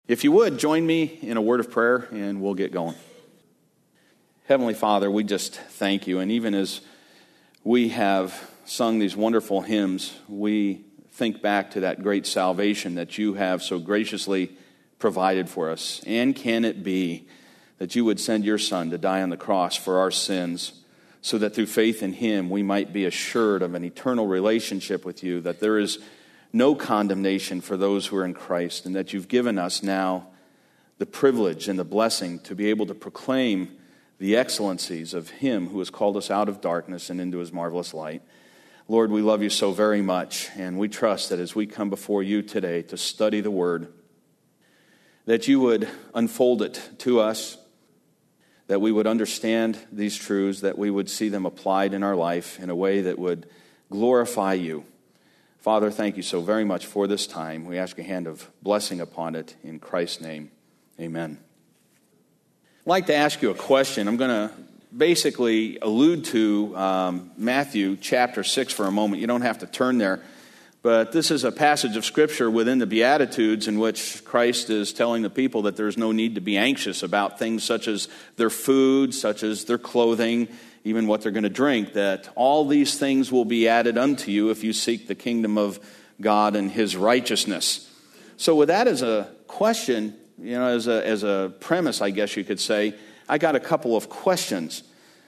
If you would, join me in a word of prayer and we'll get going. Heavenly Father, we just thank you. And even as we have sung these wonderful hymns, we think back to that great salvation that you have so graciously provided for us. And can it be that you would send your Son to die on the cross for our sins, so that through faith in him we might be assured of an eternal relationship with you, that there is no condemnation for those who are in Christ, and that you've given us now the privilege and the blessing to be able to proclaim the excellencies of him who has called us out of darkness and into his marvelous light. Lord, we love you so very much, and we trust that as we come before you today to study the Word, that you would unfold it to us, that we would understand these truths, that we would see them applied in our life in a way that would glorify you. Father, thank you so very much for this time. We ask a hand of blessing upon it in Christ's name. Amen. I'd like to ask you a question. I'm going to basically allude to Matthew chapter 6 for a moment. You don't have to turn there. But this is a passage of Scripture within the Beatitudes in which Christ is telling the people that there's no need to be anxious about things such as their food, such as their clothing, even what they're going to drink, that all these things will be added unto you if you seek the kingdom of God and his righteousness. So with that as a question, as a premise, I guess you could say, I got a couple of questions.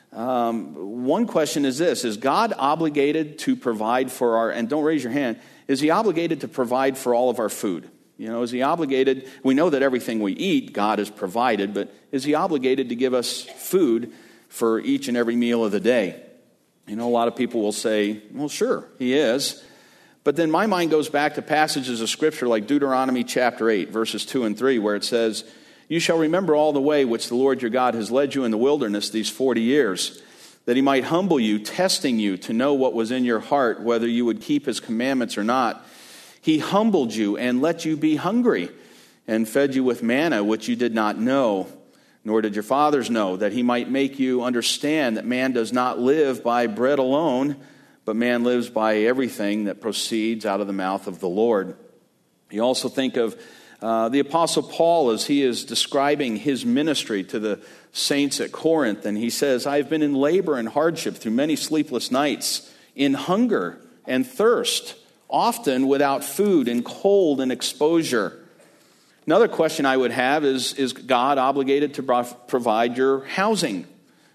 One question is this: is God obligated to provide for our, and don't raise your hand, is he obligated to provide for all of our food? Is he obligated? We know that everything we eat, God has provided, but is he obligated to give us food for each and every meal of the day? A lot of people will say, well, sure, he is. But then my mind goes back to passages of Scripture like Deuteronomy chapter 8, verses 2 and 3, where it says, "You shall remember all the way which the Lord your God has led you in the wilderness these 40 years, that he might humble you, testing you to know what was in your heart, whether you would keep his commandments or not. He humbled you and let you be hungry, and fed you with manna which you did not know, nor did your fathers know, that he might make you understand that man does not live by bread alone, but man lives by everything that proceeds out of the mouth of the Lord." You also think of the Apostle Paul as he is describing his ministry to the saints at Corinth, and he says, "I've been in labor and hardship through many sleepless nights, in hunger and thirst, often without food, in cold and exposure." Another question I would have is God obligated to provide your housing?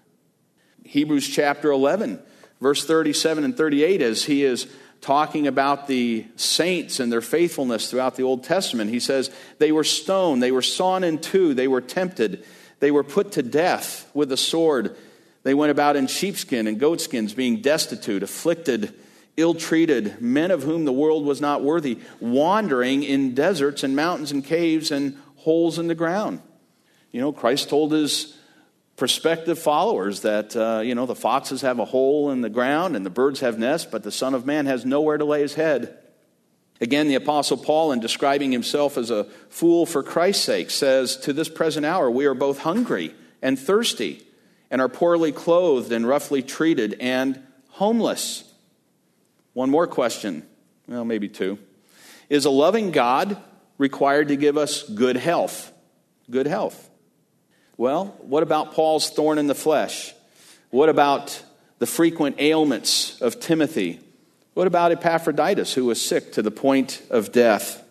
Hebrews chapter 11, verse 37 and 38, as he is talking about the saints and their faithfulness throughout the Old Testament, he says, "They were stoned, they were sawn in two, they were tempted, they were put to death with the sword. They went about in sheepskin and goatskins, being destitute, afflicted, ill-treated, men of whom the world was not worthy, wandering in deserts and mountains and caves and holes in the ground." Christ told his prospective followers that, the foxes have a hole in the ground and the birds have nests, but the Son of Man has nowhere to lay his head. Again, the Apostle Paul, in describing himself as a fool for Christ's sake, says, "To this present hour we are both hungry and thirsty, and are poorly clothed and roughly treated and homeless." One more question, well, maybe two. Is a loving God required to give us good health? Good health. Well, what about Paul's thorn in the flesh? What about the frequent ailments of Timothy? What about Epaphroditus, who was sick to the point of death?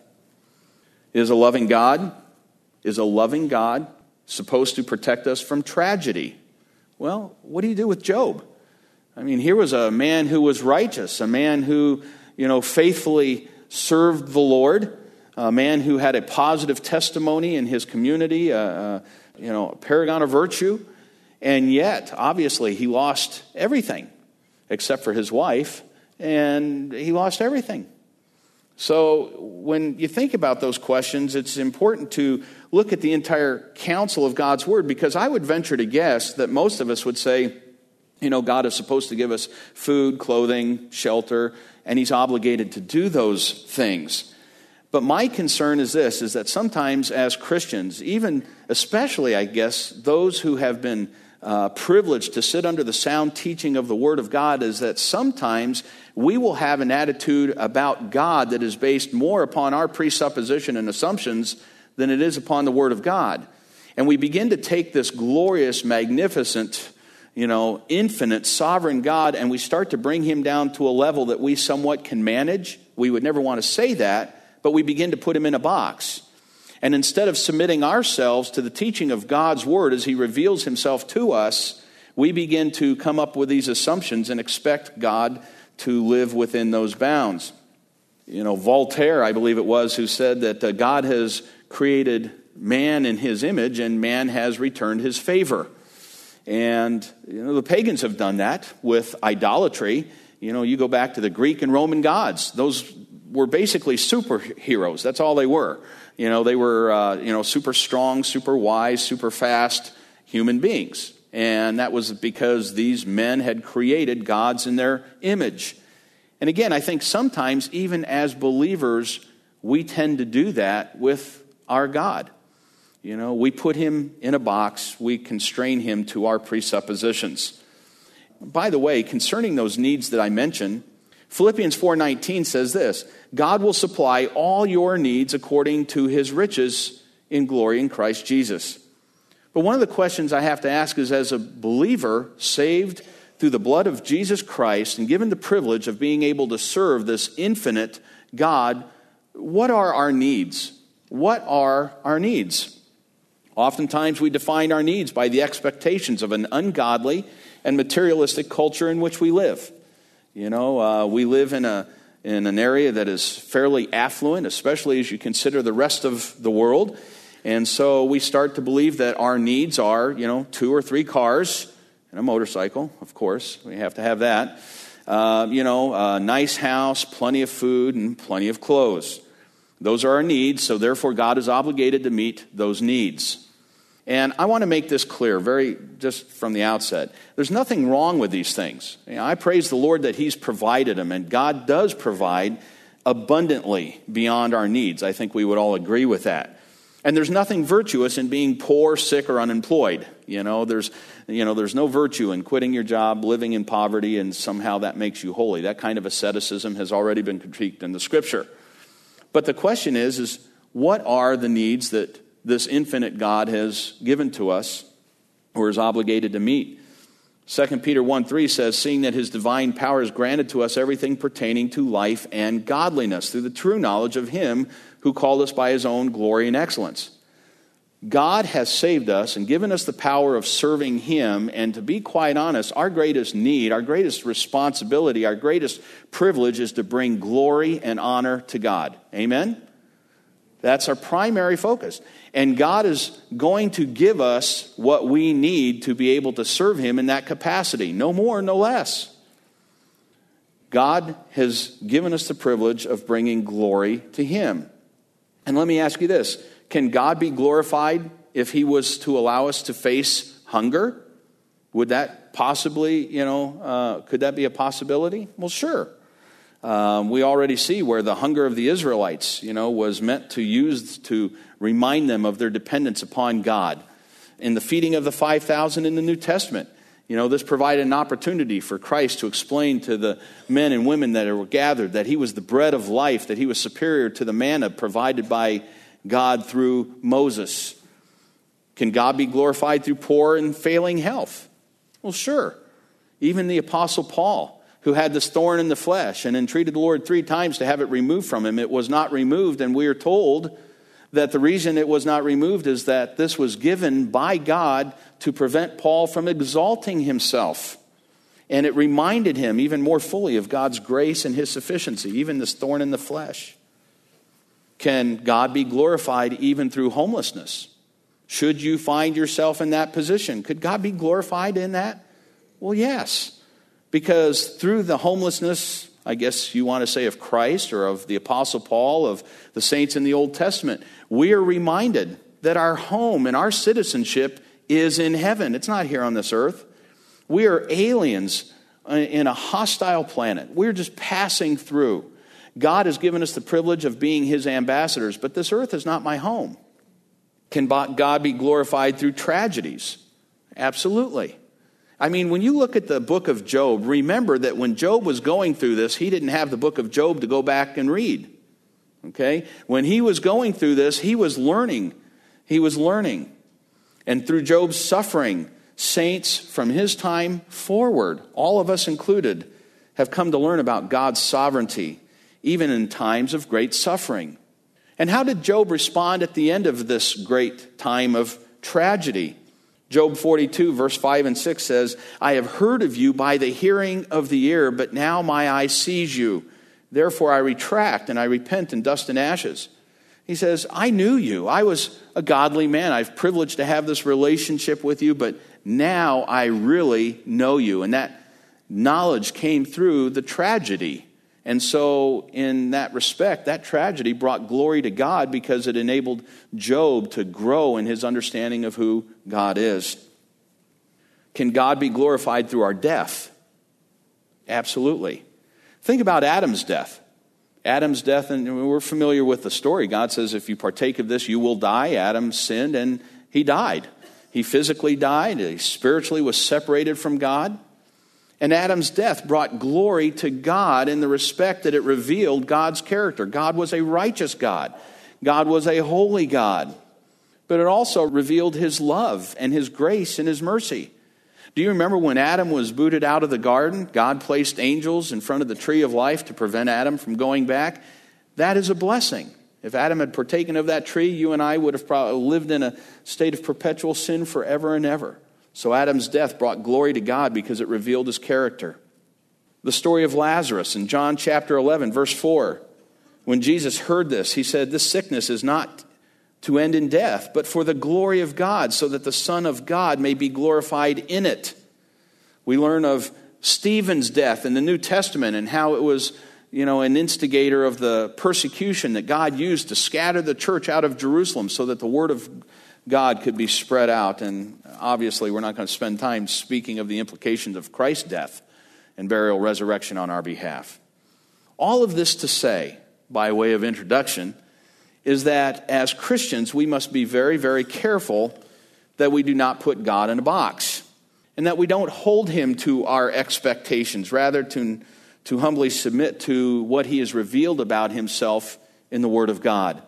Is a loving God supposed to protect us from tragedy? Well, what do you do with Job? Here was a man who was righteous, a man who, faithfully served the Lord, a man who had a positive testimony in his community, a paragon of virtue, and yet, obviously, he lost everything except for his wife, and he lost everything. So when you think about those questions, it's important to look at the entire counsel of God's Word, because I would venture to guess that most of us would say, God is supposed to give us food, clothing, shelter, and he's obligated to do those things. But my concern is this, is that sometimes as Christians, even especially, I guess, those who have been privileged to sit under the sound teaching of the Word of God, is that sometimes we will have an attitude about God that is based more upon our presupposition and assumptions than it is upon the Word of God. And we begin to take this glorious, magnificent, infinite, sovereign God, and we start to bring him down to a level that we somewhat can manage. We would never want to say that, but we begin to put him in a box. And instead of submitting ourselves to the teaching of God's Word as he reveals himself to us, we begin to come up with these assumptions and expect God to live within those bounds. Voltaire, I believe it was, who said that God has created man in his image and man has returned his favor. And, the pagans have done that with idolatry. You go back to the Greek and Roman gods. Those were basically superheroes. That's all they were. They were, super strong, super wise, super fast human beings. And that was because these men had created gods in their image. And again, I think sometimes, even as believers, we tend to do that with our God. We put him in a box. We constrain him to our presuppositions. By the way, concerning those needs that I mentioned, Philippians 4:19 says this: God will supply all your needs according to his riches in glory in Christ Jesus. But one of the questions I have to ask is, as a believer saved through the blood of Jesus Christ and given the privilege of being able to serve this infinite God, what are our needs? What are our needs? Oftentimes we define our needs by the expectations of an ungodly and materialistic culture in which we live. We live in an area that is fairly affluent, especially as you consider the rest of the world. And so we start to believe that our needs are, 2 or 3 cars and a motorcycle, of course. We have to have that. A nice house, plenty of food, and plenty of clothes. Those are our needs, so therefore God is obligated to meet those needs. And I want to make this clear, just from the outset. There's nothing wrong with these things. I praise the Lord that he's provided them, and God does provide abundantly beyond our needs. I think we would all agree with that. And there's nothing virtuous in being poor, sick, or unemployed. There's no virtue in quitting your job, living in poverty, and somehow that makes you holy. That kind of asceticism has already been critiqued in the Scripture. But the question is what are the needs that this infinite God has given to us or is obligated to meet? 2 Peter 1:3 says, seeing that his divine power has granted to us everything pertaining to life and godliness through the true knowledge of him who called us by his own glory and excellence. God has saved us and given us the power of serving him, and to be quite honest, our greatest need, our greatest responsibility, our greatest privilege is to bring glory and honor to God. Amen? That's our primary focus. And God is going to give us what we need to be able to serve him in that capacity. No more, no less. God has given us the privilege of bringing glory to him. And let me ask you this. Can God be glorified if he was to allow us to face hunger? Would that possibly, could that be a possibility? Well, sure. We already see where the hunger of the Israelites, was meant to use to remind them of their dependence upon God. In the feeding of the 5,000 in the New Testament, this provided an opportunity for Christ to explain to the men and women that were gathered that he was the bread of life, that he was superior to the manna provided by God through Moses. Can God be glorified through poor and failing health? Well, sure. Even the Apostle Paul, who had this thorn in the flesh and entreated the Lord 3 times to have it removed from him, it was not removed, and we are told that the reason it was not removed is that this was given by God to prevent Paul from exalting himself. And it reminded him even more fully of God's grace and his sufficiency, even this thorn in the flesh. Can God be glorified even through homelessness? Should you find yourself in that position, could God be glorified in that? Well, yes. Because through the homelessness, I guess you want to say, of Christ or of the Apostle Paul, of the saints in the Old Testament, we are reminded that our home and our citizenship is in heaven. It's not here on this earth. We are aliens in a hostile planet. We're just passing through. God has given us the privilege of being his ambassadors, but this earth is not my home. Can God be glorified through tragedies? Absolutely. I mean, when you look at the book of Job, remember that when Job was going through this, he didn't have the book of Job to go back and read. Okay? When he was going through this, he was learning. He was learning. And through Job's suffering, saints from his time forward, all of us included, have come to learn about God's sovereignty, even in times of great suffering. And how did Job respond at the end of this great time of tragedy? Job 42, verse 5 and 6 says, I have heard of you by the hearing of the ear, but now my eye sees you. Therefore I retract and I repent in dust and ashes. He says, I knew you. I was a godly man. I've privileged to have this relationship with you, but now I really know you. And that knowledge came through the tragedy. And so in that respect, that tragedy brought glory to God because it enabled Job to grow in his understanding of who God is. Can God be glorified through our death? Absolutely. Think about Adam's death. Adam's death, and we're familiar with the story. God says, if you partake of this, you will die. Adam sinned and he died. He physically died. He spiritually was separated from God. And Adam's death brought glory to God in the respect that it revealed God's character. God was a righteous God. God was a holy God. But it also revealed his love and his grace and his mercy. Do you remember when Adam was booted out of the garden? God placed angels in front of the tree of life to prevent Adam from going back. That is a blessing. If Adam had partaken of that tree, you and I would have probably lived in a state of perpetual sin forever and ever. So Adam's death brought glory to God because it revealed his character. The story of Lazarus in John chapter 11, verse 4. When Jesus heard this, he said, this sickness is not to end in death, but for the glory of God, so that the Son of God may be glorified in it. We learn of Stephen's death in the New Testament and how it was, an instigator of the persecution that God used to scatter the church out of Jerusalem so that the word of God could be spread out. And obviously, we're not going to spend time speaking of the implications of Christ's death and burial, resurrection on our behalf. All of this to say, by way of introduction, is that as Christians, we must be very, very careful that we do not put God in a box and that we don't hold him to our expectations, rather to humbly submit to what he has revealed about himself in the Word of God.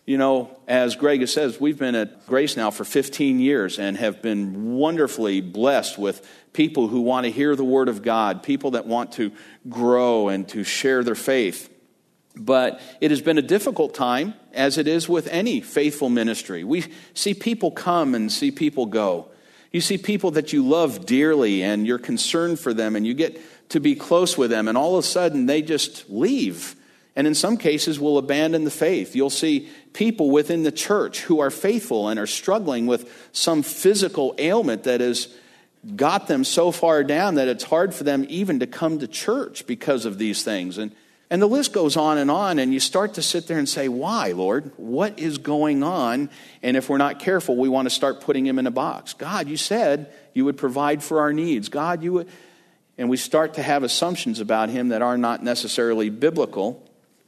As Greg says, we've been at Grace now for 15 years and have been wonderfully blessed with people who want to hear the Word of God, people that want to grow and to share their faith. But it has been a difficult time, as it is with any faithful ministry. We see people come and see people go. You see people that you love dearly and you're concerned for them and you get to be close with them, and all of a sudden they just leave. And in some cases will abandon the faith. You'll see people within the church who are faithful and are struggling with some physical ailment that has got them so far down that it's hard for them even to come to church because of these things. And the list goes on, and you start to sit there and say, why, Lord? What is going on? And if we're not careful, we want to start putting him in a box. God, you said you would provide for our needs. God, you would. And we start to have assumptions about him that are not necessarily biblical.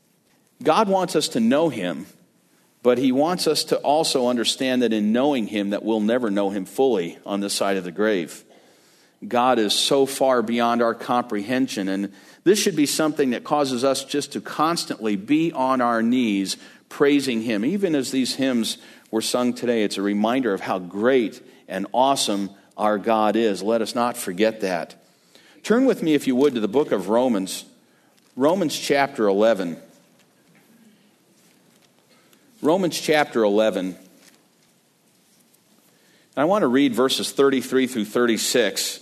God wants us to know him, but he wants us to also understand that in knowing him, that we'll never know him fully on this side of the grave. God is so far beyond our comprehension, and this should be something that causes us just to constantly be on our knees praising him. Even as these hymns were sung today, it's a reminder of how great and awesome our God is. Let us not forget that. Turn with me, if you would, to the book of Romans. Romans chapter 11. Romans chapter 11. And I want to read verses 33 through 36.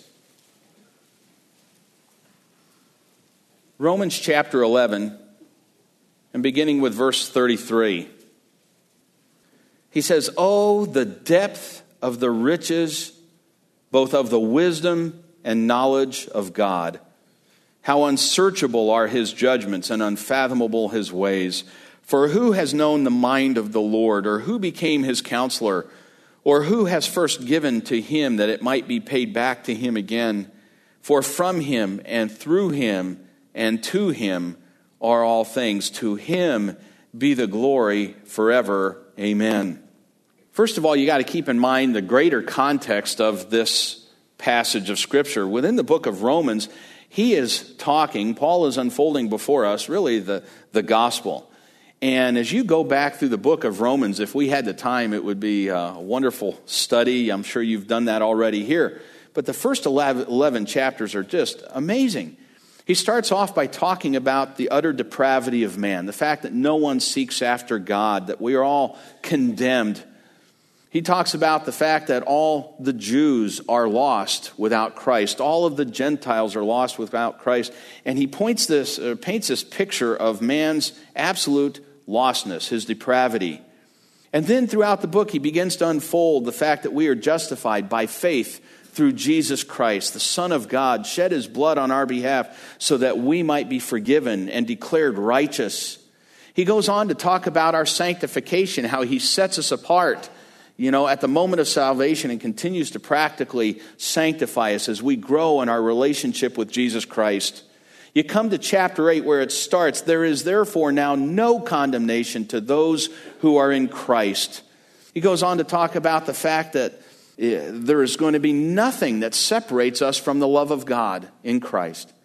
Romans chapter 11, and beginning with verse 33. He says, "Oh, the depth of the riches, both of the wisdom and knowledge of God. How unsearchable are his judgments and unfathomable his ways. For who has known the mind of the Lord, or who became his counselor, or who has first given to him that it might be paid back to him again? For from him and through him and to him are all things. To him be the glory forever. Amen." First of all, you got to keep in mind the greater context of this passage of Scripture. Within the book of Romans, Paul is unfolding before us really the gospel. And as you go back through the book of Romans, if we had the time, it would be a wonderful study. I'm sure you've done that already here. But the first 11 chapters are just amazing. He starts off by talking about the utter depravity of man, the fact that no one seeks after God, that we are all condemned. He talks about the fact that all the Jews are lost without Christ. All of the Gentiles are lost without Christ. And he paints this picture of man's absolute lostness, his depravity. And then throughout the book, he begins to unfold the fact that we are justified by faith through Jesus Christ, the Son of God, shed his blood on our behalf so that we might be forgiven and declared righteous. He goes on to talk about our sanctification, how he sets us apart, at the moment of salvation, and continues to practically sanctify us as we grow in our relationship with Jesus Christ. You come to chapter 8 where it starts, there is therefore now no condemnation to those who are in Christ. He goes on to talk about the fact that there is going to be nothing that separates us from the love of God in Christ.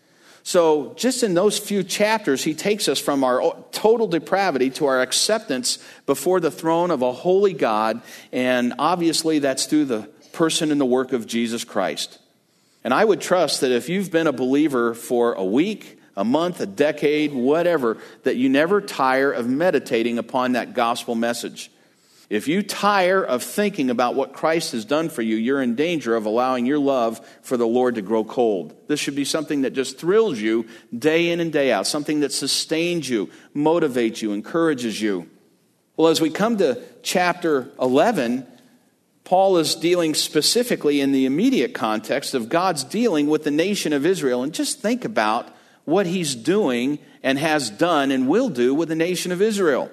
So just in those few chapters, he takes us from our total depravity to our acceptance before the throne of a holy God. And obviously that's through the person and the work of Jesus Christ. And I would trust that if you've been a believer for a week, a month, a decade, whatever, that you never tire of meditating upon that gospel message. If you tire of thinking about what Christ has done for you, you're in danger of allowing your love for the Lord to grow cold. This should be something that just thrills you day in and day out, something that sustains you, motivates you, encourages you. Well, as we come to chapter 11, Paul is dealing specifically in the immediate context of God's dealing with the nation of Israel. And just think about what he's doing and has done and will do with the nation of Israel.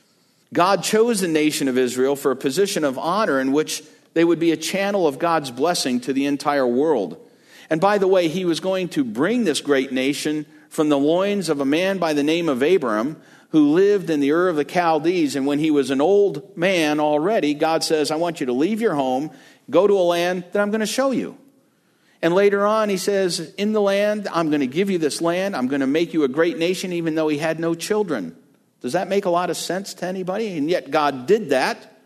God chose the nation of Israel for a position of honor in which they would be a channel of God's blessing to the entire world. And by the way, he was going to bring this great nation from the loins of a man by the name of Abram, who lived in the Ur of the Chaldees. And when he was an old man already, God says, I want you to leave your home, go to a land that I'm going to show you. And later on, he says, in the land, I'm going to give you this land. I'm going to make you a great nation, even though he had no children. Does that make a lot of sense to anybody? And yet God did that.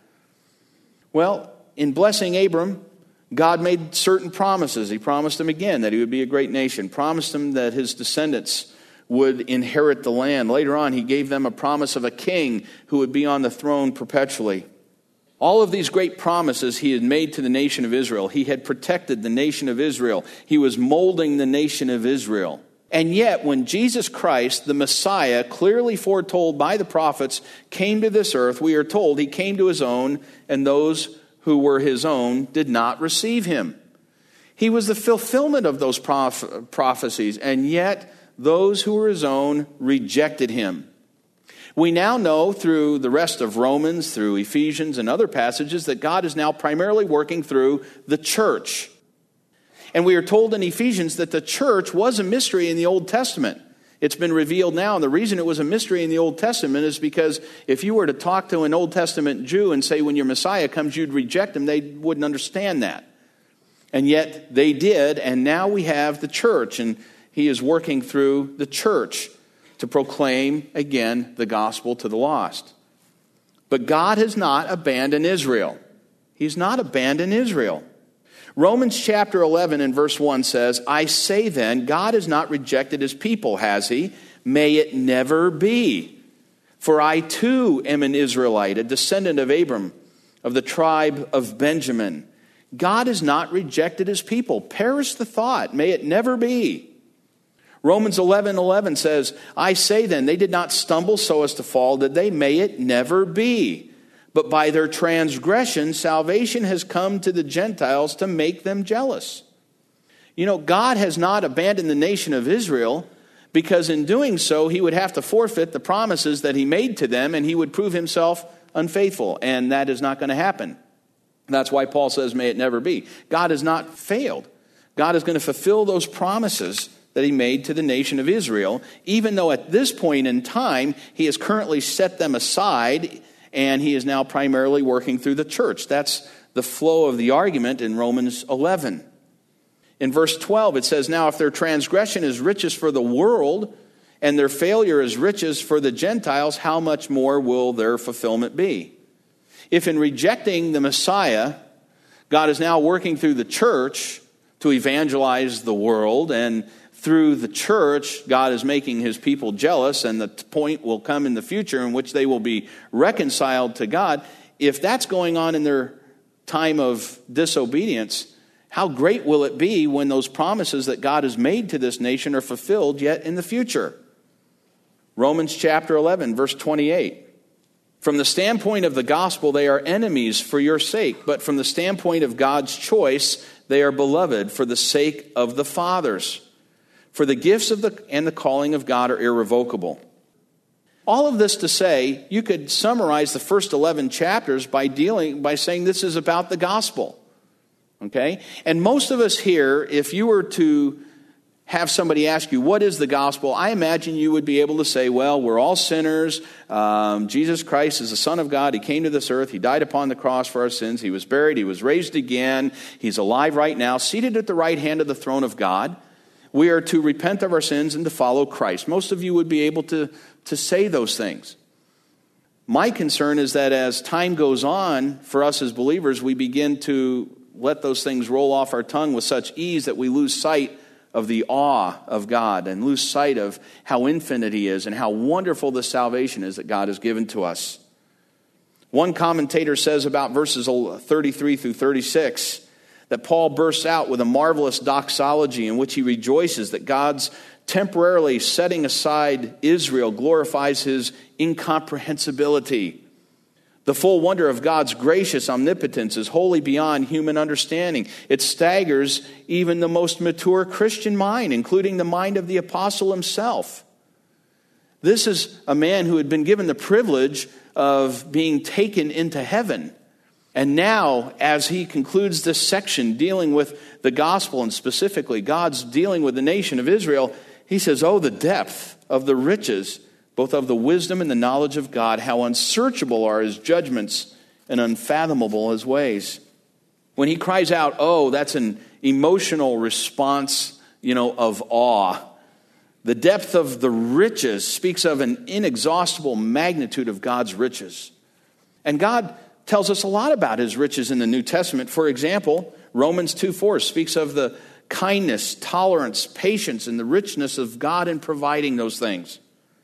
Well, in blessing Abram, God made certain promises. He promised him again that he would be a great nation. Promised him that his descendants would inherit the land. Later on, he gave them a promise of a king who would be on the throne perpetually. All of these great promises he had made to the nation of Israel. He had protected the nation of Israel. He was molding the nation of Israel. And yet, when Jesus Christ, the Messiah, clearly foretold by the prophets, came to this earth, we are told he came to his own, and those who were his own did not receive him. He was the fulfillment of those prophecies, and yet those who were his own rejected him. We now know through the rest of Romans, through Ephesians and other passages, that God is now primarily working through the church. And we are told in Ephesians that the church was a mystery in the Old Testament. It's been revealed now, and the reason it was a mystery in the Old Testament is because if you were to talk to an Old Testament Jew and say when your Messiah comes you'd reject him, they wouldn't understand that. And yet they did, and now we have the church, and he is working through the church to proclaim again the gospel to the lost. But God has not abandoned Israel. He's not abandoned Israel. Romans chapter 11 and verse 1 says, I say then, God has not rejected his people, has he? May it never be. For I too am an Israelite, a descendant of Abram, of the tribe of Benjamin. God has not rejected his people. Perish the thought. May it never be. Romans 11:11 says, I say then, they did not stumble so as to fall, did they? May it never be. But by their transgression, salvation has come to the Gentiles to make them jealous. God has not abandoned the nation of Israel because in doing so, he would have to forfeit the promises that he made to them and he would prove himself unfaithful. And that is not going to happen. That's why Paul says, may it never be. God has not failed. God is going to fulfill those promises that he made to the nation of Israel, even though at this point in time, he has currently set them aside and he is now primarily working through the church. That's the flow of the argument in Romans 11. In verse 12, it says, now if their transgression is riches for the world, and their failure is riches for the Gentiles, how much more will their fulfillment be? If in rejecting the Messiah, God is now working through the church to evangelize the world, and through the church, God is making his people jealous, and the point will come in the future in which they will be reconciled to God. If that's going on in their time of disobedience, how great will it be when those promises that God has made to this nation are fulfilled yet in the future? Romans chapter 11, verse 28. From the standpoint of the gospel, they are enemies for your sake, but from the standpoint of God's choice, they are beloved for the sake of the fathers. For the gifts and the calling of God are irrevocable. All of this to say, you could summarize the first 11 chapters by saying this is about the gospel. Okay? And most of us here, if you were to have somebody ask you, what is the gospel? I imagine you would be able to say, well, we're all sinners. Jesus Christ is the Son of God. He came to this earth. He died upon the cross for our sins. He was buried. He was raised again. He's alive right now, seated at the right hand of the throne of God. We are to repent of our sins and to follow Christ. Most of you would be able to say those things. My concern is that as time goes on, for us as believers, we begin to let those things roll off our tongue with such ease that we lose sight of the awe of God and lose sight of how infinite he is and how wonderful the salvation is that God has given to us. One commentator says about verses 33 through 36 that Paul bursts out with a marvelous doxology in which he rejoices that God's temporarily setting aside Israel glorifies his incomprehensibility. The full wonder of God's gracious omnipotence is wholly beyond human understanding. It staggers even the most mature Christian mind, including the mind of the apostle himself. This is a man who had been given the privilege of being taken into heaven. And now, as he concludes this section dealing with the gospel and specifically God's dealing with the nation of Israel, he says, oh, the depth of the riches, both of the wisdom and the knowledge of God, how unsearchable are his judgments and unfathomable his ways. When he cries out, oh, that's an emotional response, of awe. The depth of the riches speaks of an inexhaustible magnitude of God's riches. And God tells us a lot about his riches in the New Testament. For example, Romans 2:4 speaks of the kindness, tolerance, patience, and the richness of God in providing those things.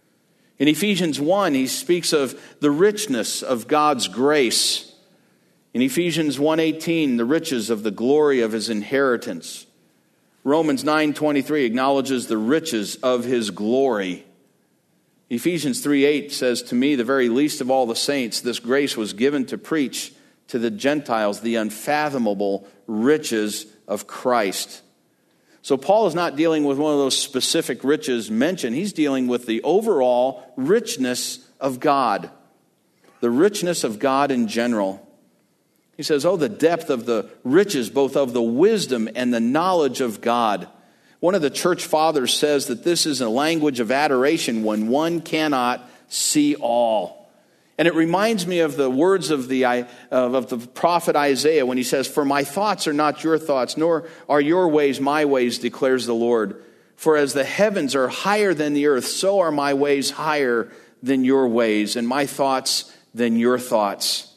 In Ephesians 1, he speaks of the richness of God's grace. In Ephesians 1:18, the riches of the glory of his inheritance. Romans 9:23 acknowledges the riches of his glory. Ephesians 3:8 says, to me, the very least of all the saints, this grace was given to preach to the Gentiles the unfathomable riches of Christ. So Paul is not dealing with one of those specific riches mentioned. He's dealing with the overall richness of God. The richness of God in general. He says, oh, the depth of the riches, both of the wisdom and the knowledge of God. One of the church fathers says that this is a language of adoration when one cannot see all. And it reminds me of the words of the prophet Isaiah when he says, for my thoughts are not your thoughts, nor are your ways my ways, declares the Lord. For as the heavens are higher than the earth, so are my ways higher than your ways, and my thoughts than your thoughts.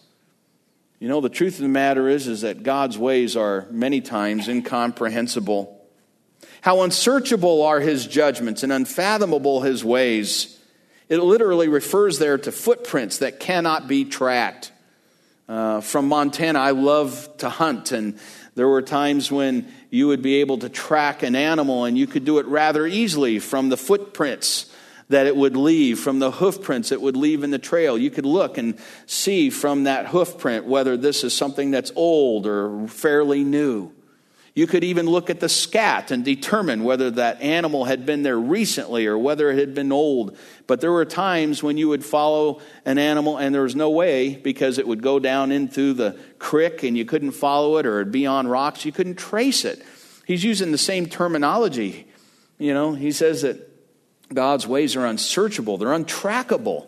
The truth of the matter is that God's ways are many times incomprehensible. How unsearchable are his judgments and unfathomable his ways. It literally refers there to footprints that cannot be tracked. From Montana, I love to hunt, and there were times when you would be able to track an animal, and you could do it rather easily from the footprints that it would leave, from the hoof prints it would leave in the trail. You could look and see from that hoof print whether this is something that's old or fairly new. You could even look at the scat and determine whether that animal had been there recently or whether it had been old. But there were times when you would follow an animal and there was no way because it would go down into the creek and you couldn't follow it, or it'd be on rocks. You couldn't trace it. He's using the same terminology. He says that God's ways are unsearchable. They're untrackable.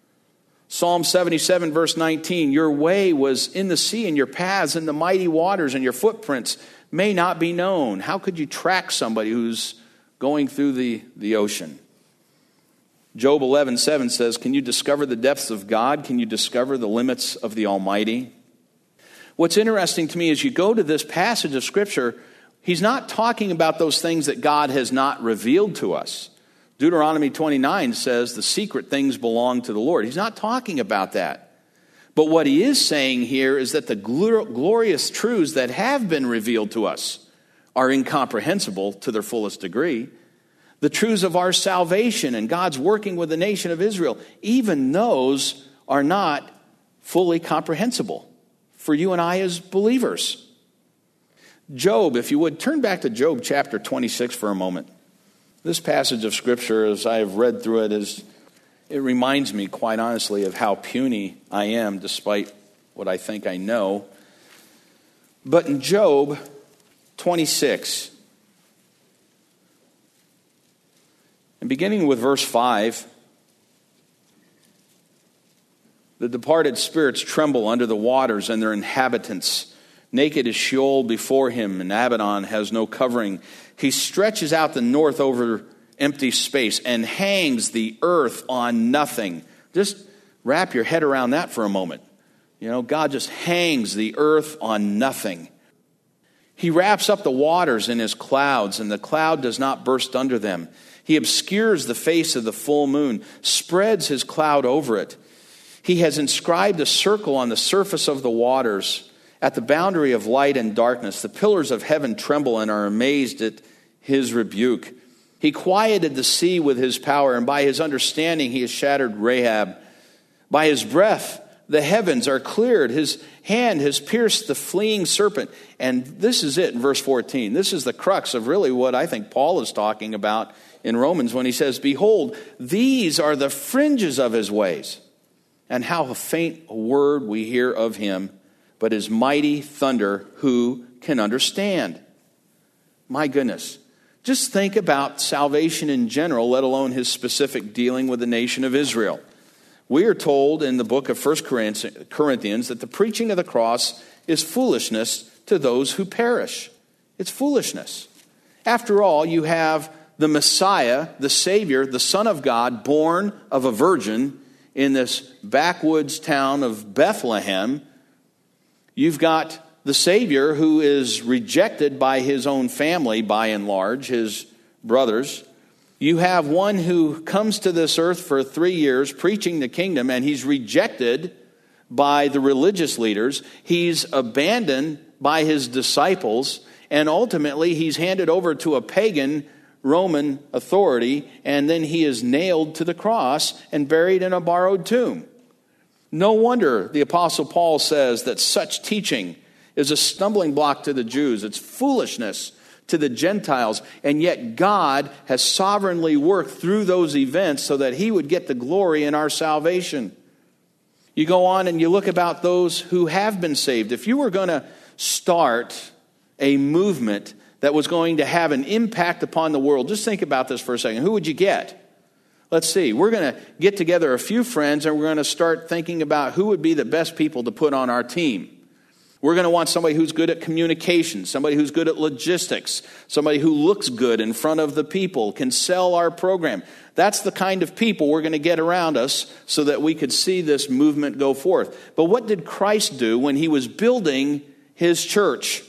Psalm 77 verse 19, your way was in the sea and your paths in the mighty waters, and your footprints may not be known. How could you track somebody who's going through the ocean? Job 11:7 says, can you discover the depths of God? Can you discover the limits of the Almighty? What's interesting to me is you go to this passage of Scripture, he's not talking about those things that God has not revealed to us. Deuteronomy 29 says the secret things belong to the Lord. He's not talking about that. But what he is saying here is that the glorious truths that have been revealed to us are incomprehensible to their fullest degree. The truths of our salvation and God's working with the nation of Israel, even those are not fully comprehensible for you and I as believers. Job, if you would, turn back to Job chapter 26 for a moment. This passage of Scripture, as I have read through it, it reminds me, quite honestly, of how puny I am, despite what I think I know. But in Job 26, and beginning with verse 5, the departed spirits tremble under the waters and their inhabitants. Naked is Sheol before him, and Abaddon has no covering. He stretches out the north over empty space and hangs the earth on nothing. Just wrap your head around that for a moment. You know, God just hangs the earth on nothing. He wraps up the waters in his clouds, and the cloud does not burst under them. He obscures the face of the full moon, spreads his cloud over it. He has inscribed a circle on the surface of the waters. At the boundary of light and darkness, the pillars of heaven tremble and are amazed at his rebuke. He quieted the sea with his power, and by his understanding he has shattered Rahab. By his breath the heavens are cleared. His hand has pierced the fleeing serpent. And this is it in verse 14. This is the crux of really what I think Paul is talking about in Romans when he says, behold, these are the fringes of his ways. And how faint a word we hear of him, but his mighty thunder, who can understand? My goodness. Just think about salvation in general, let alone his specific dealing with the nation of Israel. We are told in the book of 1 Corinthians that the preaching of the cross is foolishness to those who perish. It's foolishness. After all, you have the Messiah, the Savior, the Son of God, born of a virgin in this backwoods town of Bethlehem. You've got the Savior who is rejected by his own family, by and large, his brothers. You have one who comes to this earth for 3 years preaching the kingdom, and he's rejected by the religious leaders. He's abandoned by his disciples, and ultimately he's handed over to a pagan Roman authority, and then he is nailed to the cross and buried in a borrowed tomb. No wonder the Apostle Paul says that such teaching is a stumbling block to the Jews. It's foolishness to the Gentiles. And yet God has sovereignly worked through those events so that he would get the glory in our salvation. You go on and you look about those who have been saved. If you were going to start a movement that was going to have an impact upon the world, just think about this for a second. Who would you get? Let's see. We're going to get together a few friends and we're going to start thinking about who would be the best people to put on our team. We're going to want somebody who's good at communication, somebody who's good at logistics, somebody who looks good in front of the people, can sell our program. That's the kind of people we're going to get around us so that we could see this movement go forth. But what did Christ do when he was building his church?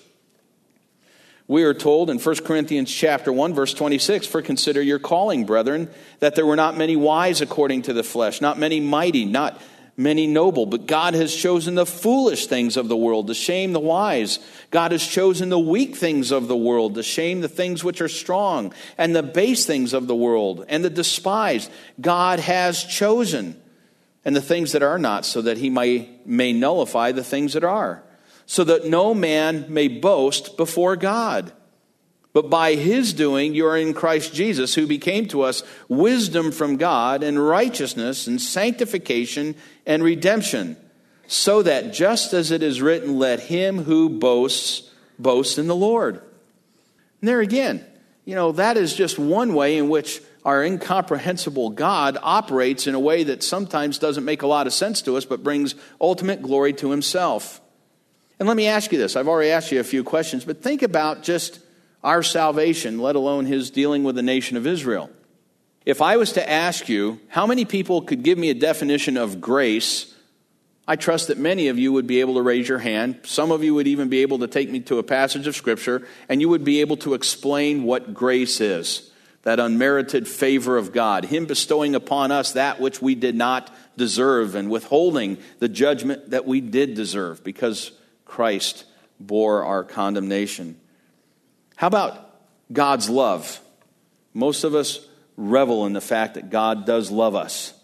We are told in 1 Corinthians chapter 1, verse 26, for consider your calling, brethren, that there were not many wise according to the flesh, not many mighty, not many noble, but God has chosen the foolish things of the world to shame the wise. God has chosen the weak things of the world to shame the things which are strong, and the base things of the world, and the despised. God has chosen, and the things that are not, so that he may nullify the things that are, so that no man may boast before God. But by his doing, you are in Christ Jesus, who became to us wisdom from God and righteousness and sanctification and redemption, so that just as it is written, let him who boasts, boast in the Lord. And there again, that is just one way in which our incomprehensible God operates in a way that sometimes doesn't make a lot of sense to us, but brings ultimate glory to himself. And let me ask you this. I've already asked you a few questions, but think about just our salvation, let alone his dealing with the nation of Israel. If I was to ask you how many people could give me a definition of grace, I trust that many of you would be able to raise your hand. Some of you would even be able to take me to a passage of Scripture, and you would be able to explain what grace is. That unmerited favor of God, Him bestowing upon us that which we did not deserve and withholding the judgment that we did deserve because Christ bore our condemnation. How about God's love? Most of us revel in the fact that God does love us.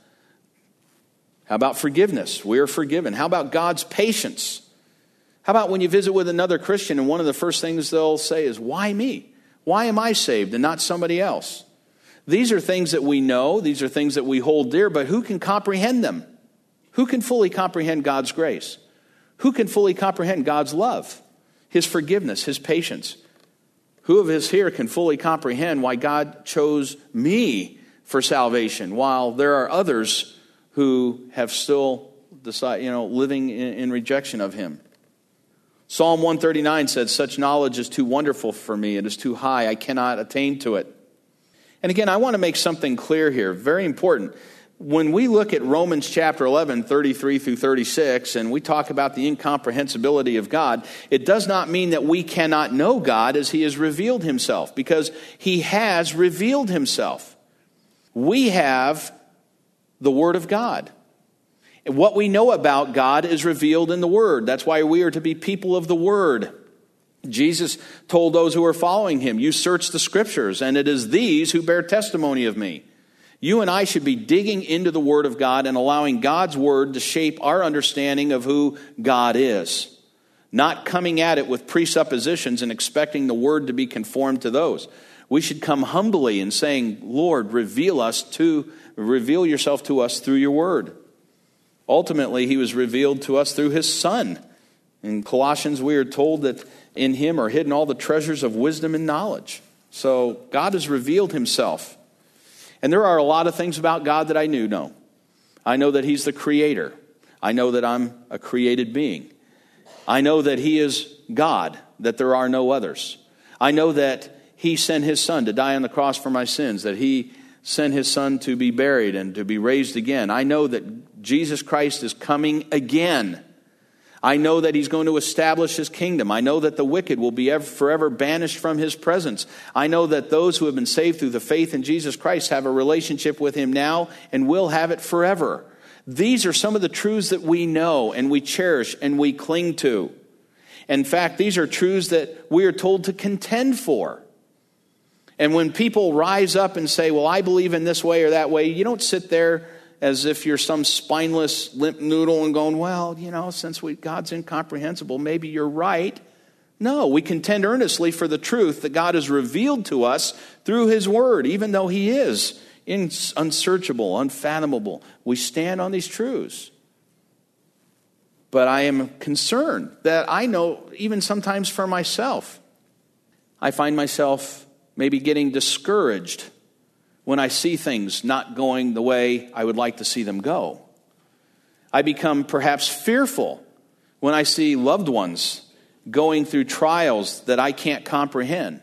How about forgiveness? We are forgiven. How about God's patience? How about when you visit with another Christian and one of the first things they'll say is, why me? Why am I saved and not somebody else? These are things that we know. These are things that we hold dear, but who can comprehend them? Who can fully comprehend God's grace? Who can fully comprehend God's love, His forgiveness, His patience? Who of us here can fully comprehend why God chose me for salvation, while there are others who have still decided, living in rejection of Him? Psalm 139 said, such knowledge is too wonderful for me. It is too high. I cannot attain to it. And again, I want to make something clear here, very important. When we look at Romans chapter 11, 33 through 36, and we talk about the incomprehensibility of God, it does not mean that we cannot know God as He has revealed Himself, because He has revealed Himself. We have the Word of God. What we know about God is revealed in the Word. That's why we are to be people of the Word. Jesus told those who were following Him, you search the Scriptures, and it is these who bear testimony of me. You and I should be digging into the Word of God and allowing God's Word to shape our understanding of who God is. Not coming at it with presuppositions and expecting the Word to be conformed to those. We should come humbly and saying, Lord, reveal yourself to us through your Word. Ultimately, He was revealed to us through His Son. In Colossians, we are told that in Him are hidden all the treasures of wisdom and knowledge. So God has revealed Himself. And there are a lot of things about God that I know. I know that He's the Creator. I know that I'm a created being. I know that He is God, that there are no others. I know that He sent His Son to die on the cross for my sins, that He sent His Son to be buried and to be raised again. I know that Jesus Christ is coming again. I know that He's going to establish His kingdom. I know that the wicked will be forever banished from His presence. I know that those who have been saved through the faith in Jesus Christ have a relationship with Him now and will have it forever. These are some of the truths that we know and we cherish and we cling to. In fact, these are truths that we are told to contend for. And when people rise up and say, well, I believe in this way or that way, you don't sit there as if you're some spineless limp noodle and going, well, since God's incomprehensible, maybe you're right. No, we contend earnestly for the truth that God has revealed to us through His Word, even though He is unsearchable, unfathomable. We stand on these truths. But I am concerned that I know, even sometimes for myself, I find myself maybe getting discouraged when I see things not going the way I would like to see them go. I become perhaps fearful when I see loved ones going through trials that I can't comprehend.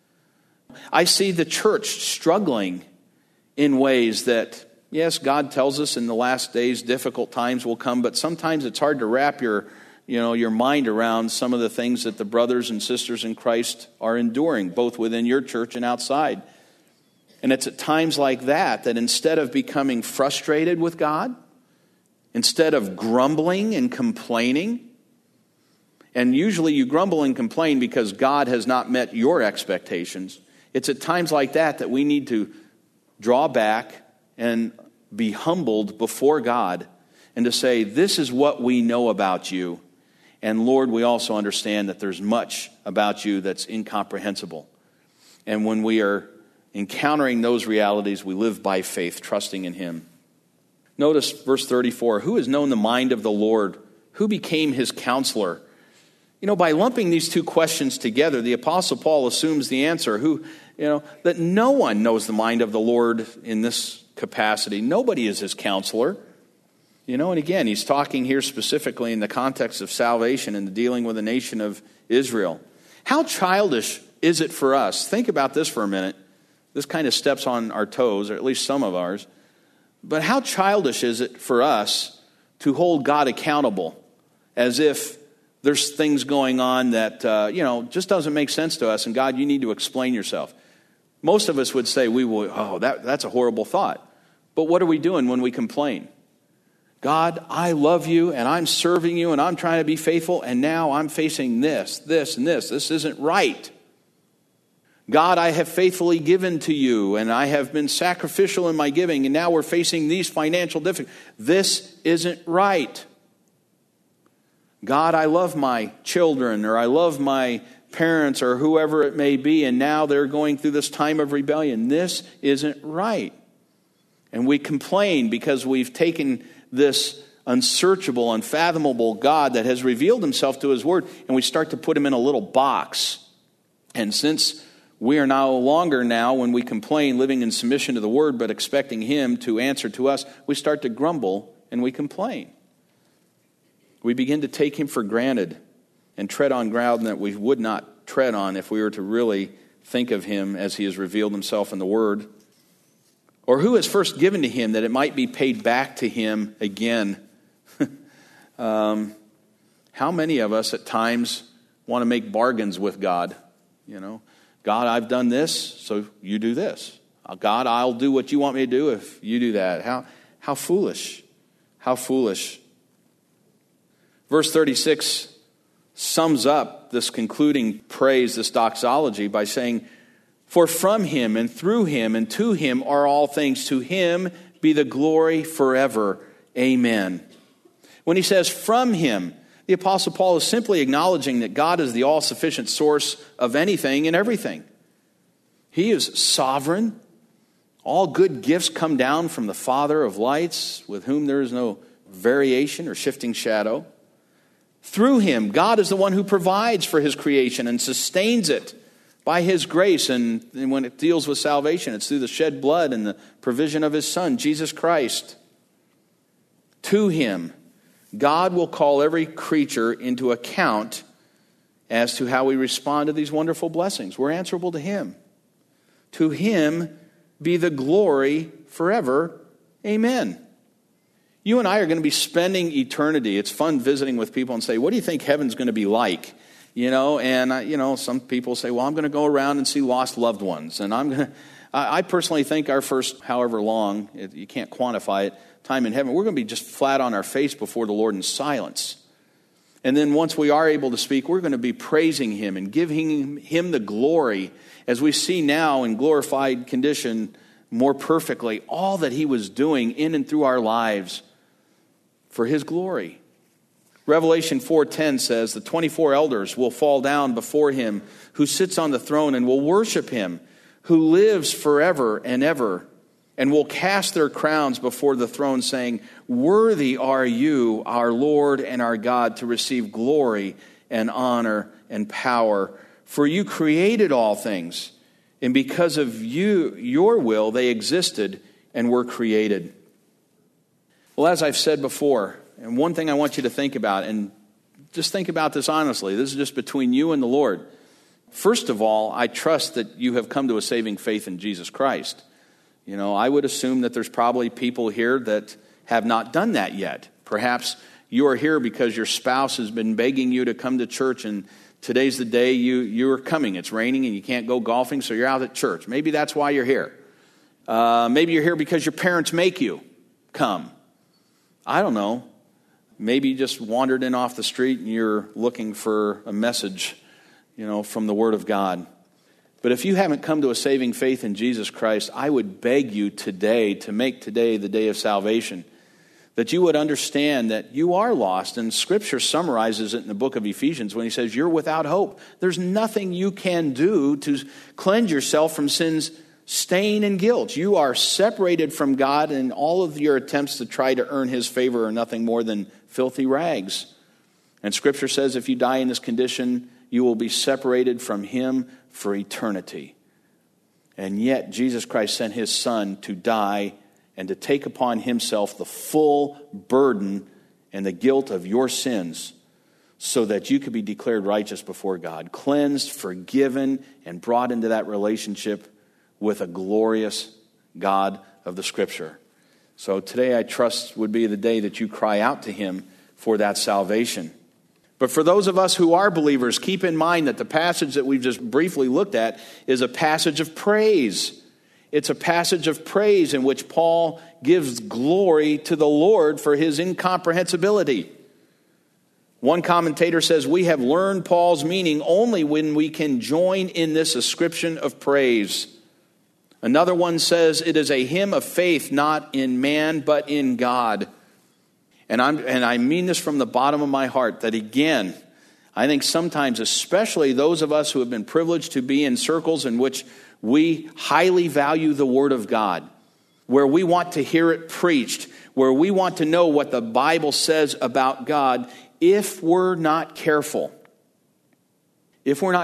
I see the church struggling in ways that, yes, God tells us in the last days difficult times will come, but sometimes it's hard to wrap your mind around some of the things that the brothers and sisters in Christ are enduring, both within your church and outside. And it's at times like that instead of becoming frustrated with God, instead of grumbling and complaining, and usually you grumble and complain because God has not met your expectations, it's at times like that we need to draw back and be humbled before God and to say, this is what we know about you. And Lord, we also understand that there's much about you that's incomprehensible. And when we are encountering those realities, we live by faith, trusting in Him. Notice verse 34, who has known the mind of the Lord? Who became His counselor? By lumping these two questions together, the Apostle Paul assumes the answer, that no one knows the mind of the Lord in this capacity. Nobody is His counselor. And again, he's talking here specifically in the context of salvation and dealing with the nation of Israel. How childish is it for us? Think about this for a minute. This kind of steps on our toes, or at least some of ours. But how childish is it for us to hold God accountable as if there's things going on that, just doesn't make sense to us, and God, you need to explain yourself. Most of us would say, that's a horrible thought. But what are we doing when we complain? God, I love you, and I'm serving you, and I'm trying to be faithful, and now I'm facing this, and this. This isn't right. God, I have faithfully given to you, and I have been sacrificial in my giving, and now we're facing these financial difficulties. This isn't right. God, I love my children, or I love my parents, or whoever it may be, and now they're going through this time of rebellion. This isn't right. And we complain because we've taken this unsearchable, unfathomable God that has revealed himself to his word, and we start to put him in a little box. And since we are no longer now, when we complain, living in submission to the word, but expecting him to answer to us, we start to grumble and we complain. We begin to take him for granted and tread on ground that we would not tread on if we were to really think of him as he has revealed himself in the word. Or who has first given to him that it might be paid back to him again? How many of us at times want to make bargains with God? God, I've done this, so you do this. God, I'll do what you want me to do if you do that. How foolish. How foolish. Verse 36 sums up this concluding praise, this doxology, by saying, for from him and through him and to him are all things. To him be the glory forever. Amen. When he says from him, the Apostle Paul is simply acknowledging that God is the all-sufficient source of anything and everything. He is sovereign. All good gifts come down from the Father of lights, with whom there is no variation or shifting shadow. Through him, God is the one who provides for his creation and sustains it by his grace. And when it deals with salvation, it's through the shed blood and the provision of his Son, Jesus Christ. To him, God will call every creature into account as to how we respond to these wonderful blessings. We're answerable to him. To him be the glory forever. Amen. You and I are going to be spending eternity. It's fun visiting with people and say, what do you think heaven's going to be like? Some people say, well, I'm going to go around and see lost loved ones. And I personally think our first, however long, you can't quantify it, time in heaven, we're going to be just flat on our face before the Lord in silence. And then once we are able to speak, we're going to be praising him and giving him the glory, as we see now in glorified condition more perfectly all that he was doing in and through our lives for his glory. Revelation 4:10 says, the 24 elders will fall down before him who sits on the throne and will worship him who lives forever and ever, and will cast their crowns before the throne, saying, worthy are you, our Lord and our God, to receive glory and honor and power. For you created all things, and because of you, your will, they existed and were created. Well, as I've said before, and one thing I want you to think about, and just think about this honestly, this is just between you and the Lord. First of all, I trust that you have come to a saving faith in Jesus Christ. I would assume that there's probably people here that have not done that yet. Perhaps you are here because your spouse has been begging you to come to church, and today's the day you're coming. It's raining and you can't go golfing, so you're out at church. Maybe that's why you're here. Maybe you're here because your parents make you come. I don't know. Maybe you just wandered in off the street and you're looking for a message, from the Word of God. But if you haven't come to a saving faith in Jesus Christ, I would beg you today to make today the day of salvation, that you would understand that you are lost. And Scripture summarizes it in the book of Ephesians when he says you're without hope. There's nothing you can do to cleanse yourself from sin's stain and guilt. You are separated from God, and all of your attempts to try to earn his favor are nothing more than filthy rags. And Scripture says if you die in this condition, you will be separated from him for eternity. And yet Jesus Christ sent his Son to die and to take upon himself the full burden and the guilt of your sins, so that you could be declared righteous before God, cleansed, forgiven, and brought into that relationship with a glorious God of the Scripture. So today I trust would be the day that you cry out to him for that salvation. But for those of us who are believers, keep in mind that the passage that we've just briefly looked at is a passage of praise. It's a passage of praise in which Paul gives glory to the Lord for his incomprehensibility. One commentator says, we have learned Paul's meaning only when we can join in this ascription of praise. Another one says, it is a hymn of faith, not in man, but in God. And I mean this from the bottom of my heart, that again, I think sometimes, especially those of us who have been privileged to be in circles in which we highly value the Word of God, where we want to hear it preached, where we want to know what the Bible says about God, if we're not careful, if we're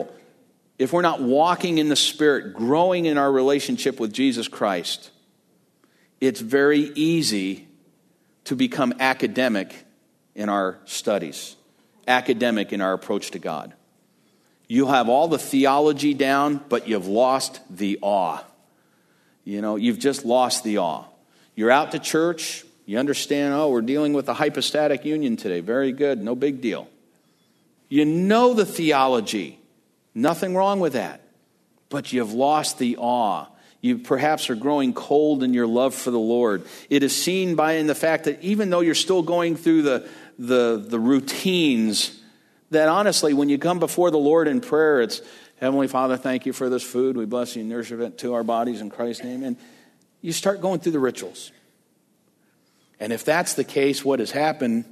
not walking in the Spirit, growing in our relationship with Jesus Christ, it's very easy to become academic in our studies, academic in our approach to God. You have all the theology down, but you've lost the awe. You've just lost the awe. You're out to church, you understand, we're dealing with a hypostatic union today. Very good, no big deal. You know the theology. Nothing wrong with that. But you've lost the awe. You perhaps are growing cold in your love for the Lord. It is seen in the fact that even though you're still going through the routines, that honestly, when you come before the Lord in prayer, it's, Heavenly Father, thank you for this food. We bless you and nourish it to our bodies in Christ's name. And you start going through the rituals. And if that's the case, what has happened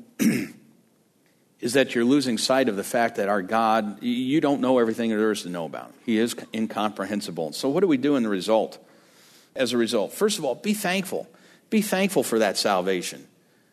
is that you're losing sight of the fact that our God, you don't know everything there is to know about him. He is incomprehensible. So what do we do in the result? As a result, first of all, be thankful. Be thankful for that salvation.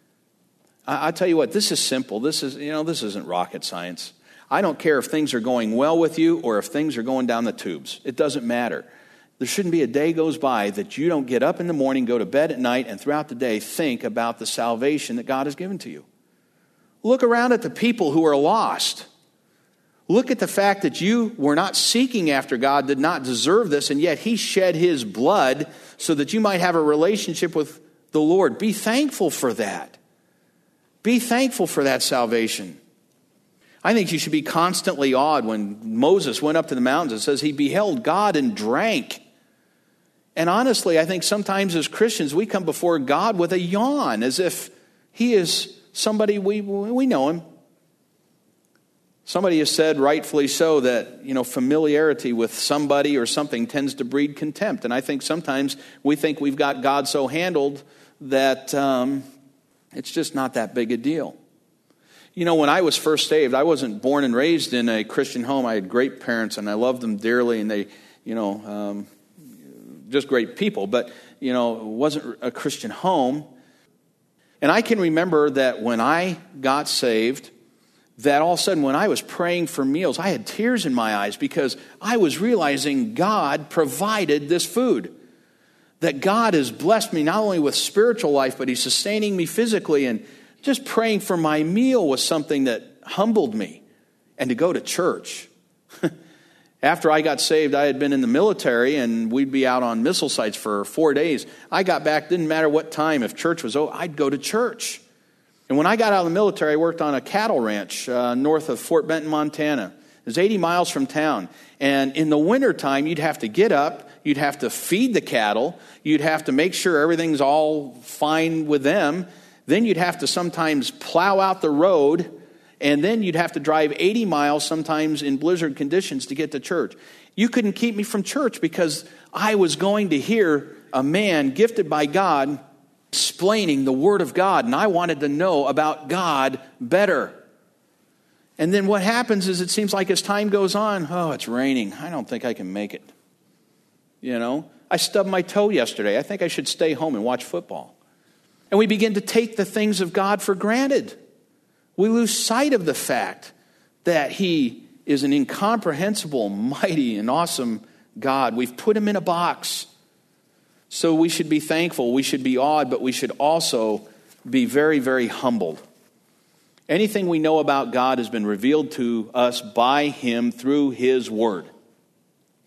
I tell you what, this is simple. This isn't rocket science. I don't care if things are going well with you or if things are going down the tubes. It doesn't matter. There shouldn't be a day goes by that you don't get up in the morning, go to bed at night, and throughout the day think about the salvation that God has given to you. Look around at the people who are lost. Look at the fact that you were not seeking after God, did not deserve this, and yet he shed his blood so that you might have a relationship with the Lord. Be thankful for that. Be thankful for that salvation. I think you should be constantly awed when Moses went up to the mountains. It says he beheld God and drank. And honestly, I think sometimes as Christians, we come before God with a yawn, as if he is somebody we know him. Somebody has said, rightfully so, that familiarity with somebody or something tends to breed contempt. And I think sometimes we think we've got God so handled that it's just not that big a deal. When I was first saved, I wasn't born and raised in a Christian home. I had great parents, and I loved them dearly, and they, just great people. But, it wasn't a Christian home. And I can remember that when I got saved, that all of a sudden when I was praying for meals, I had tears in my eyes because I was realizing God provided this food. That God has blessed me not only with spiritual life, but he's sustaining me physically. And just praying for my meal was something that humbled me. And to go to church. After I got saved, I had been in the military, and we'd be out on missile sites for 4 days. I got back, didn't matter what time. If church was over, I'd go to church. And when I got out of the military, I worked on a cattle ranch north of Fort Benton, Montana. It was 80 miles from town. And in the wintertime, you'd have to get up, you'd have to feed the cattle, you'd have to make sure everything's all fine with them. Then you'd have to sometimes plow out the road, and then you'd have to drive 80 miles, sometimes in blizzard conditions, to get to church. You couldn't keep me from church because I was going to hear a man gifted by God explaining the Word of God, and I wanted to know about God better. And then what happens is it seems like as time goes on, it's raining. I don't think I can make it. I stubbed my toe yesterday. I think I should stay home and watch football. And we begin to take the things of God for granted. We lose sight of the fact that he is an incomprehensible, mighty, and awesome God. We've put him in a box. So we should be thankful, we should be awed, but we should also be very, very humbled. Anything we know about God has been revealed to us by him through his word.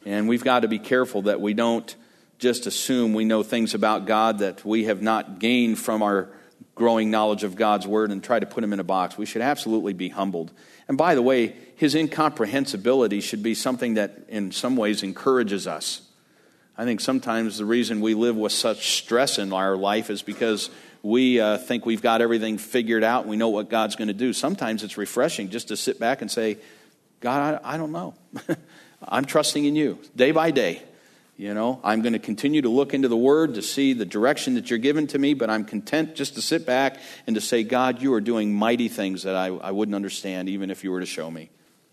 And we've got to be careful that we don't just assume we know things about God that we have not gained from our growing knowledge of God's Word and try to put Him in a box. We should absolutely be humbled. And by the way, His incomprehensibility should be something that in some ways encourages us. I think sometimes the reason we live with such stress in our life is because we think we've got everything figured out and we know what God's going to do. Sometimes it's refreshing just to sit back and say, God, I don't know. I'm trusting in you day by day. I'm going to continue to look into the Word to see the direction that you're giving to me, but I'm content just to sit back and to say, God, you are doing mighty things that I wouldn't understand even if you were to show me.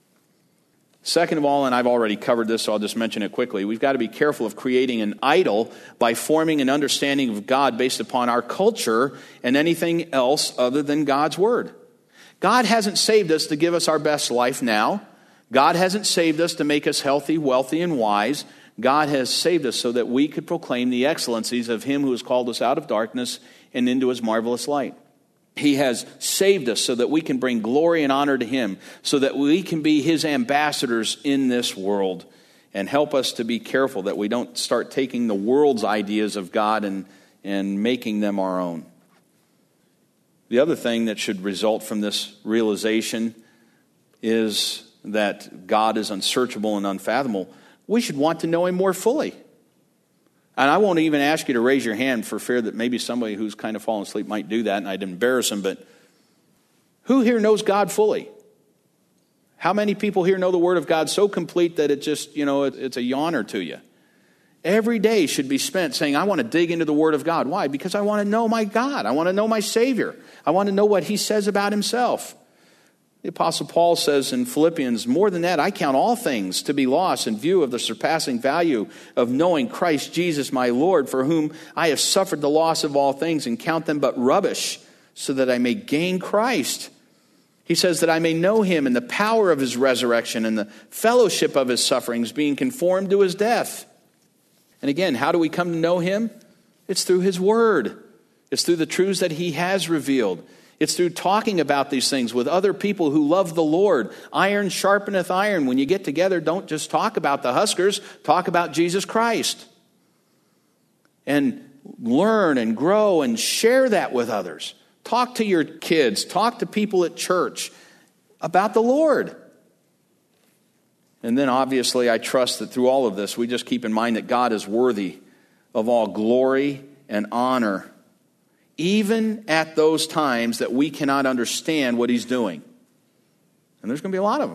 Second of all, and I've already covered this, so I'll just mention it quickly, we've got to be careful of creating an idol by forming an understanding of God based upon our culture and anything else other than God's Word. God hasn't saved us to give us our best life now. God hasn't saved us to make us healthy, wealthy, and wise. God has saved us so that we could proclaim the excellencies of Him who has called us out of darkness and into His marvelous light. He has saved us so that we can bring glory and honor to Him, so that we can be His ambassadors in this world, and help us to be careful that we don't start taking the world's ideas of God and making them our own. The other thing that should result from this realization is that God is unsearchable and unfathomable. We should want to know Him more fully. And I won't even ask you to raise your hand for fear that maybe somebody who's kind of fallen asleep might do that and I'd embarrass them. But who here knows God fully? How many people here know the Word of God so complete that it just, it's a yawner to you? Every day should be spent saying, I want to dig into the Word of God. Why? Because I want to know my God. I want to know my Savior. I want to know what He says about Himself. The Apostle Paul says in Philippians, more than that, I count all things to be lost in view of the surpassing value of knowing Christ Jesus my Lord, for whom I have suffered the loss of all things and count them but rubbish, so that I may gain Christ. He says that I may know Him in the power of His resurrection and the fellowship of His sufferings, being conformed to His death. And again, how do we come to know Him? It's through His Word. It's through the truths that He has revealed. It's through talking about these things with other people who love the Lord. Iron sharpeneth iron. When you get together, don't just talk about the Huskers. Talk about Jesus Christ. And learn and grow and share that with others. Talk to your kids. Talk to people at church about the Lord. And then obviously I trust that through all of this, we just keep in mind that God is worthy of all glory and honor, even at those times that we cannot understand what He's doing. And there's going to be a lot of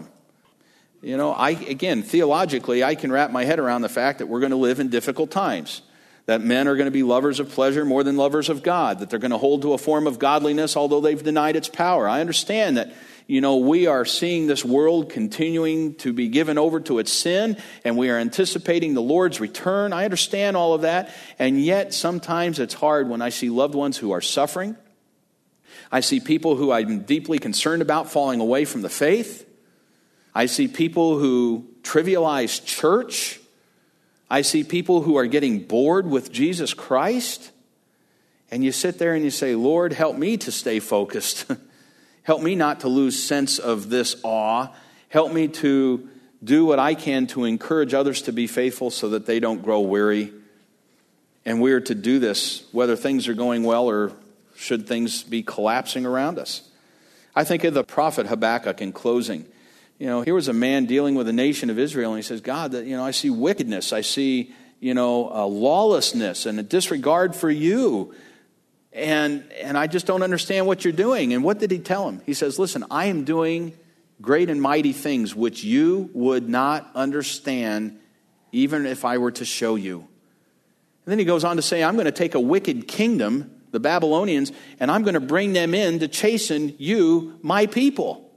them. Theologically, I can wrap my head around the fact that we're going to live in difficult times. That men are going to be lovers of pleasure more than lovers of God. That they're going to hold to a form of godliness although they've denied its power. I understand that, we are seeing this world continuing to be given over to its sin, and we are anticipating the Lord's return. I understand all of that, and yet sometimes it's hard when I see loved ones who are suffering. I see people who I'm deeply concerned about falling away from the faith. I see people who trivialize church. I see people who are getting bored with Jesus Christ. And you sit there and you say, Lord, help me to stay focused. Help me not to lose sense of this awe. Help me to do what I can to encourage others to be faithful so that they don't grow weary. And we are to do this whether things are going well or should things be collapsing around us. I think of the prophet Habakkuk in closing. Here was a man dealing with the nation of Israel, and he says, God, I see wickedness. I see, lawlessness and a disregard for you. And I just don't understand what you're doing. And what did he tell him? He says, listen, I am doing great and mighty things which you would not understand even if I were to show you. And then he goes on to say, I'm going to take a wicked kingdom, the Babylonians, and I'm going to bring them in to chasten you, my people.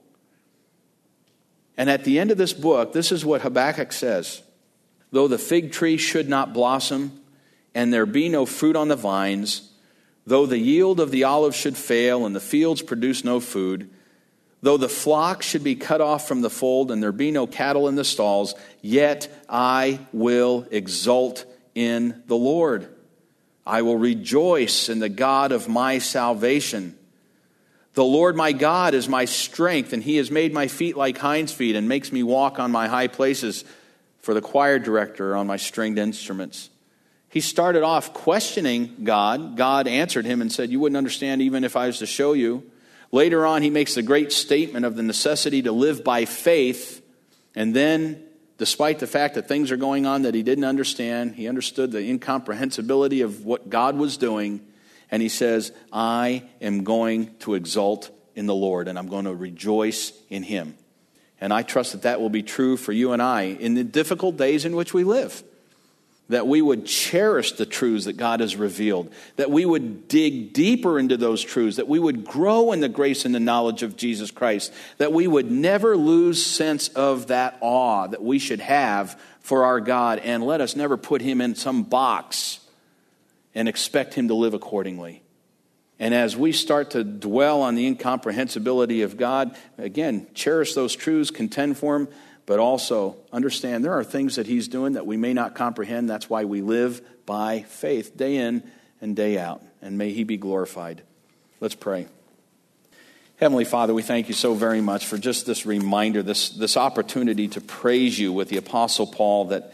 And at the end of this book, this is what Habakkuk says. Though the fig tree should not blossom, and there be no fruit on the vines, though the yield of the olive should fail, and the fields produce no food, though the flock should be cut off from the fold, and there be no cattle in the stalls, yet I will exult in the Lord. I will rejoice in the God of my salvation. The Lord my God is my strength, and He has made my feet like hinds' feet, and makes me walk on my high places, for the choir director on my stringed instruments. He started off questioning God. God answered him and said, you wouldn't understand even if I was to show you. Later on, he makes the great statement of the necessity to live by faith. And then, despite the fact that things are going on that he didn't understand, he understood the incomprehensibility of what God was doing. And he says, I am going to exult in the Lord, and I'm going to rejoice in him. And I trust that that will be true for you and I in the difficult days in which we live. That we would cherish the truths that God has revealed. That we would dig deeper into those truths. That we would grow in the grace and the knowledge of Jesus Christ. That we would never lose sense of that awe that we should have for our God. And let us never put him in some box and expect him to live accordingly. And as we start to dwell on the incomprehensibility of God, again, cherish those truths, contend for him, but also understand there are things that he's doing that we may not comprehend. That's why we live by faith day in and day out. And may he be glorified. Let's pray. Heavenly Father, we thank you so very much for just this reminder, this opportunity to praise you with the Apostle Paul, that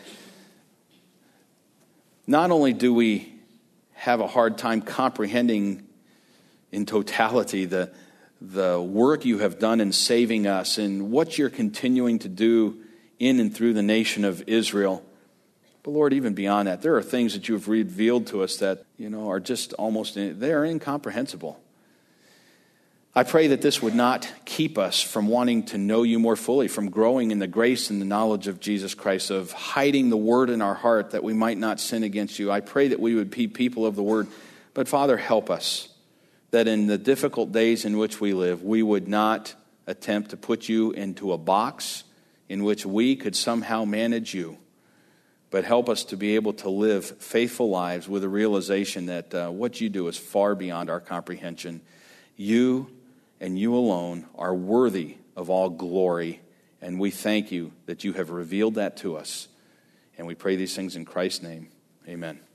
not only do we have a hard time comprehending in totality the work you have done in saving us and what you're continuing to do in and through the nation of Israel. But Lord, even beyond that, there are things that you have revealed to us that, are just they are incomprehensible. I pray that this would not keep us from wanting to know you more fully, from growing in the grace and the knowledge of Jesus Christ, of hiding the word in our heart that we might not sin against you. I pray that we would be people of the word. But Father, help us, that in the difficult days in which we live, we would not attempt to put you into a box in which we could somehow manage you, but help us to be able to live faithful lives with a realization that what you do is far beyond our comprehension. You and you alone are worthy of all glory, and we thank you that you have revealed that to us. And we pray these things in Christ's name. Amen.